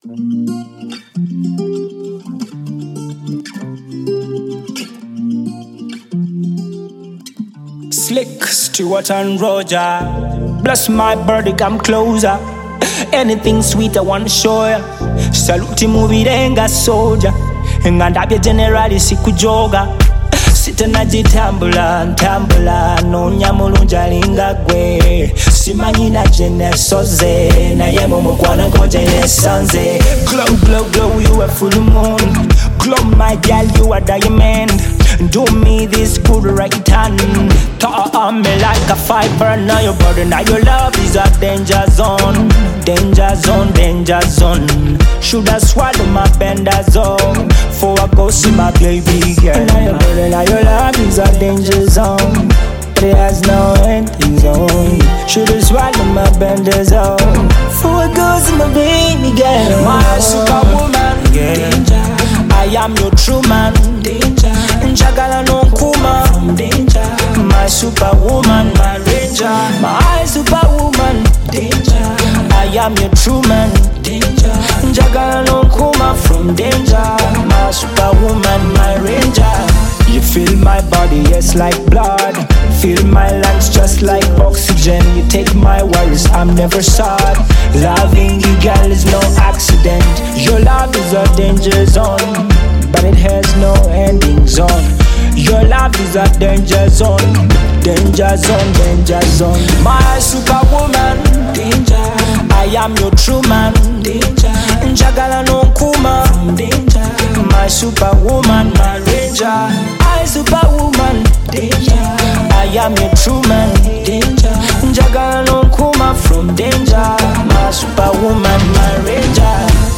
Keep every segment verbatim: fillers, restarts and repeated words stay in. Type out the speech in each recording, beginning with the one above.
Slick, Stewart and Roger. Bless my birdie, come closer. Anything sweet I wanna show ya. Saluti mubirenga soldier. Ngandabye generali sikujoga. Sita najitambula, ntambula. Nonya mulungi alinga gwe. Simanyi na jene soze. Naye mumukwana nkoje nesanze. Glow, glow, glow, you a full moon. Glow my girl, you a diamond. Do me this good right hand. Talk on me like a fiber. Now your body, now your love is a danger zone. Danger zone, danger zone. Should I swallow my bendazole for I go see my baby girl? Now your body, now your love is a danger zone. It has no ending zone. Should I swallow my bendazole for I go see my baby girl? My superwoman, danger. I am your true man, danger. Njagala no kuma, from danger. My superwoman, my ranger. My superwoman, danger. I am your true man, danger. Njagala no kuma, from danger. My superwoman, my ranger. You feel my body, yes, like blood. Feel my lungs just like oxygen. You take my worries, I'm never sad. Loving you, girl, is no accident. Your love is a danger zone, but it has no ending zone. Your love is a danger zone. Danger zone, danger zone. My superwoman, danger. I am your true man, danger. Njagala no kuma, from danger. My superwoman, my ranger. My superwoman, danger. I am your true man, danger. Njagala no kuma, from danger. My superwoman, my ranger.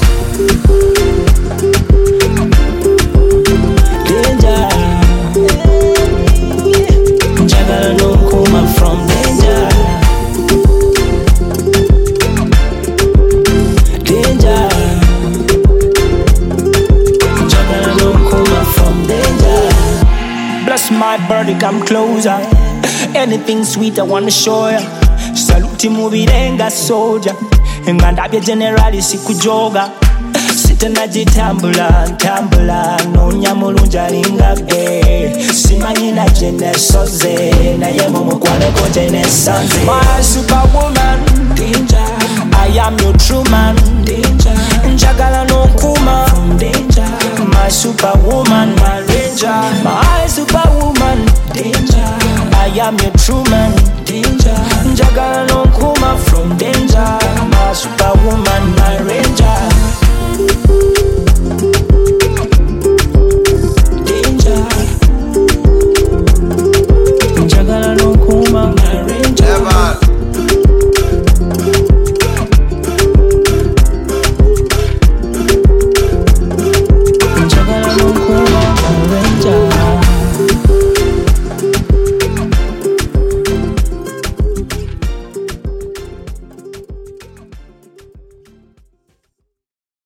Danger. Njagala no kuma, from danger. Danger. Njagala no kuma, from danger. Bless my birdie, come closer. Anything sweet I wanna show ya. Saluti mubirenga soldier. Ngandabye generali sikujoga. Sita najitambula, ntambula. Nonya mulungi alinga gwe. Simanyi na jene soze. Naye mumukwana nkoje nesanze. My superwoman, danger. I am your true man, danger. Njagala no kuma, from danger. My superwoman, my ranger. My superwoman, danger. I am your true man.